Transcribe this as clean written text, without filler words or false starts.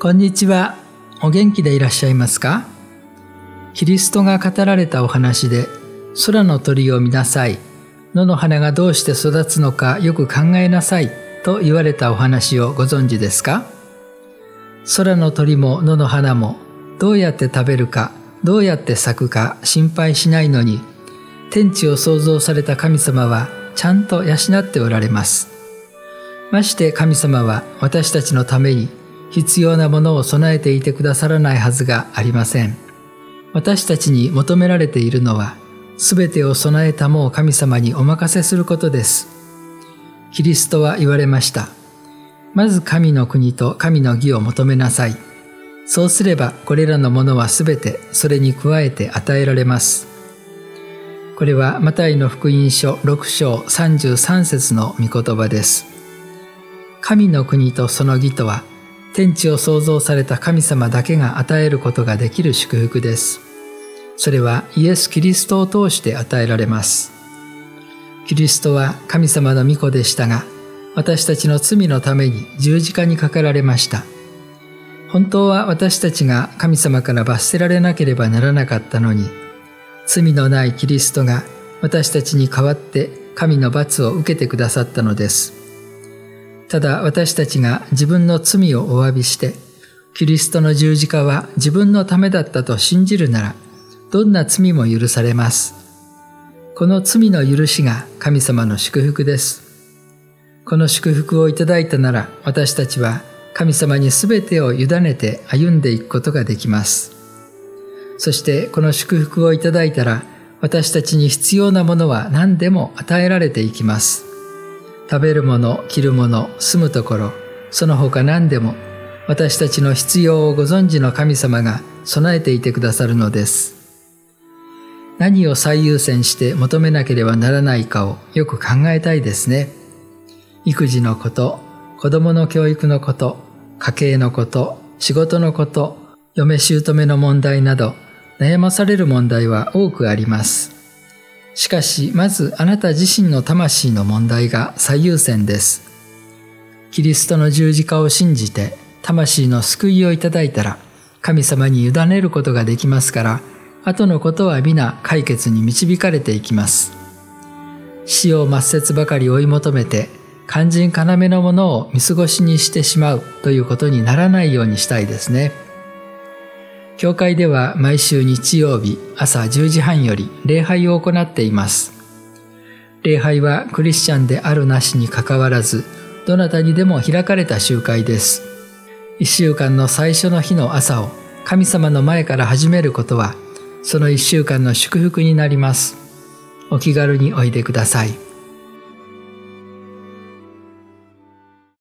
こんにちは。お元気でいらっしゃいますか？キリストが語られたお話で、空の鳥を見なさい、野の花がどうして育つのかよく考えなさいと言われたお話をご存知ですか？空の鳥も野の花もどうやって食べるか、どうやって咲くか心配しないのに、天地を創造された神様はちゃんと養っておられます。まして神様は私たちのために必要なものを備えていてくださらないはずがありません。私たちに求められているのは、すべてを備えたもう神様にお任せすることです。キリストは言われました。まず神の国と神の義を求めなさい。そうすればこれらのものはすべてそれに加えて与えられます。これはマタイの福音書6章33節の御言葉です。神の国とその義とは、天地を創造された神様だけが与えることができる祝福です。それはイエス・キリストを通して与えられます。キリストは神様の御子でしたが、私たちの罪のために十字架にかかられました。本当は私たちが神様から罰せられなければならなかったのに、罪のないキリストが私たちに代わって神の罰を受けてくださったのです。ただ私たちが自分の罪をお詫びして、キリストの十字架は自分のためだったと信じるなら、どんな罪も許されます。この罪の許しが神様の祝福です。この祝福をいただいたなら、私たちは神様にすべてを委ねて歩んでいくことができます。そしてこの祝福をいただいたら、私たちに必要なものは何でも与えられていきます。食べるもの、着るもの、住むところ、その他何でも、私たちの必要をご存知の神様が備えていてくださるのです。何を最優先して求めなければならないかをよく考えたいですね。育児のこと、子供の教育のこと、家計のこと、仕事のこと、嫁姑の問題など、悩まされる問題は多くあります。しかし、まずあなた自身の魂の問題が最優先です。キリストの十字架を信じて、魂の救いをいただいたら、神様に委ねることができますから、後のことは皆解決に導かれていきます。死を抹殺ばかり追い求めて、肝心要のものを見過ごしにしてしまうということにならないようにしたいですね。教会では毎週日曜日朝10時半より礼拝を行っています。礼拝はクリスチャンであるなしにかかわらず、どなたにでも開かれた集会です。1週間の最初の日の朝を神様の前から始めることは、その1週間の祝福になります。お気軽においでください。